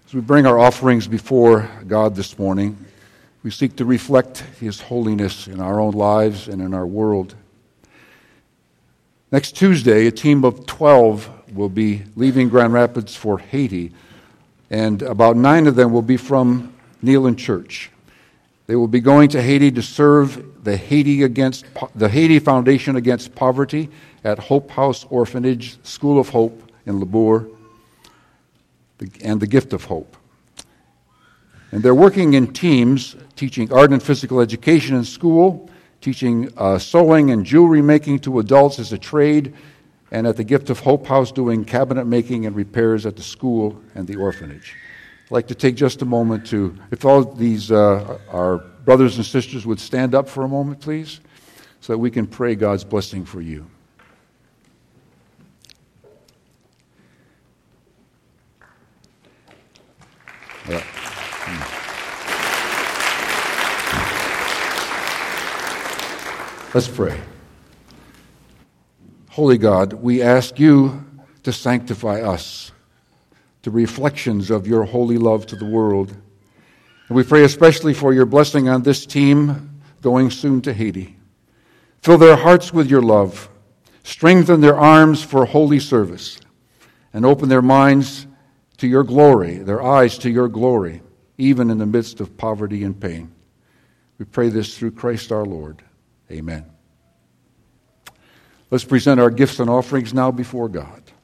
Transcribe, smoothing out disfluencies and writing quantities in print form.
As we bring our offerings before God this morning, we seek to reflect His holiness in our own lives and in our world. Next Tuesday, a team of 12 will be leaving Grand Rapids for Haiti, and about 9 of them will be from Neelan Church. They will be going to Haiti to serve the Haiti Foundation Against Poverty at Hope House Orphanage, School of Hope in Labour, and the Gift of Hope. And they're working in teams, teaching art and physical education in school, teaching sewing and jewelry making to adults as a trade, and at the Gift of Hope House doing cabinet making and repairs at the school and the orphanage. I'd like to take just a moment to, if all these our brothers and sisters would stand up for a moment, please, so that we can pray God's blessing for you. Let's pray. Holy God, we ask you to sanctify us to reflections of your holy love to the world. And we pray especially for your blessing on this team going soon to Haiti. Fill their hearts with your love, strengthen their arms for holy service, and open their minds to your glory, their eyes to your glory, even in the midst of poverty and pain. We pray this through Christ our Lord. Amen. Let's present our gifts and offerings now before God.